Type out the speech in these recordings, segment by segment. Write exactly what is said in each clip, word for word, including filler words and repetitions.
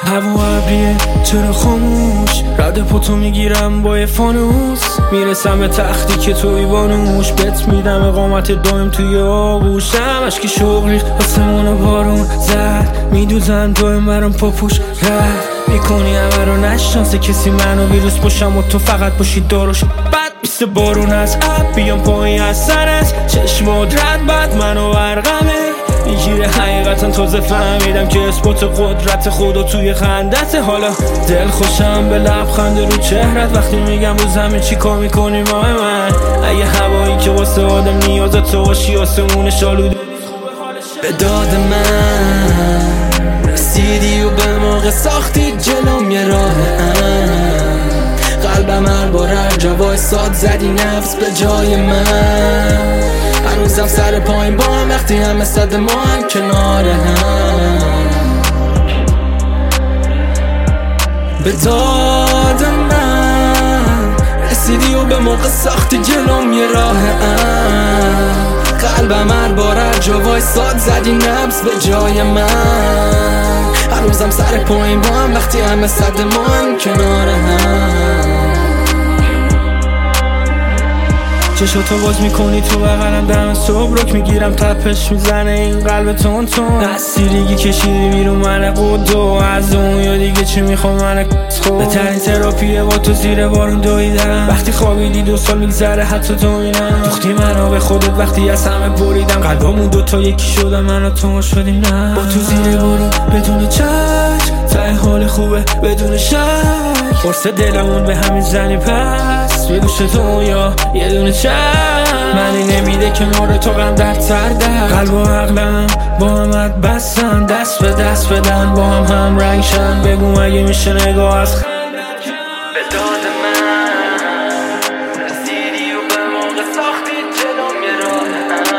هوا ابریه چرا خاموش، رد پتو میگیرم با یه فانوس، میرسم به تختی که توی بانوش، بت میدم اقامت دایم توی آغوش. همش که شغلی آسمون بارون زد، میدوزن دایم برام پاپوش رد میکنی همه رو نشناسه کسی، منو ویروس باشم و تو فقط باشی داروش. بد بیست بارون از اب بیام پایین از سر از چشمات رد بد منو برقمه میگیره. حقیقتا تازه فهمیدم که اثبات قدرت خدا توی خندته. حالا دل خوشم به لبخند رو چهرت وقتی میگم رو زمین چی کار میکنی ماه من. اگه هوایی که واسه آدم نیازت تو باشی آسمونش آلوده به داد من رسیدی و به موقع ساختی جلوم یه راه قلبم هر بار هر جا وایساد زدی نفس به جای من. هنوزم سر پایین با هم وقتی همه صد ما هم کنار هم. به داد من رسیدی و به موقع ساختی جلوم یه راه قلبم هر بار هر جا وایساد زدی نبض به جای من. هنوزم سر پایین با هم وقتی همه صد ما هم کنار هم. چشاتو باز میکنی تو بغلم دم صبح رک میگیرم تپش میزنه این قلب تون تون. دستیریگی کشیدی بیرون من قدو از اون یا دیگه چی میخوام من خوب. بهترین تراپیه با تو زیر بارون دویدم وقتی خوابیدی دو سال میگذره حتی تو اینم. دوختی منو به خودت وقتی از همه بریدم قلبامون دوتا یکی شدم من و تو شدیم نه. با تو زیر بارون بدون چشم ته حال خوبه بدون شک قرص دلمون به همین زنی پس به گوش تو یا یه دونه چشم منی نمیده که مورد تو غم در تر در قلب و عقلم با همت بستن دست به دست بدن با هم هم رنگ شن. بگو اگه میشه نگاه از خندت کن. به داد من رسیدی و به موقع ساختی جلوم یه راه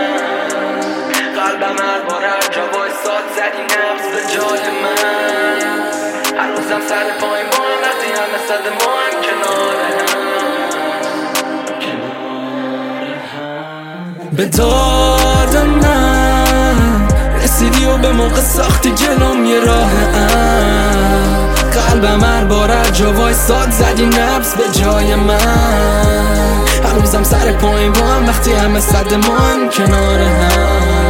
قلبم هر بار هر جا وایساد زدی نبض به جای من. هنوزم سر پایین با هم وقتی همه صد ما هم کنار هم. به داد من رسیدی و به موقع ساختی جلوم یه راه قلبم هر بار هر جا وایساد زدی نبض به جای من. هنوزم سر پایین با هم وقتی همه صد ما هم کنار هم.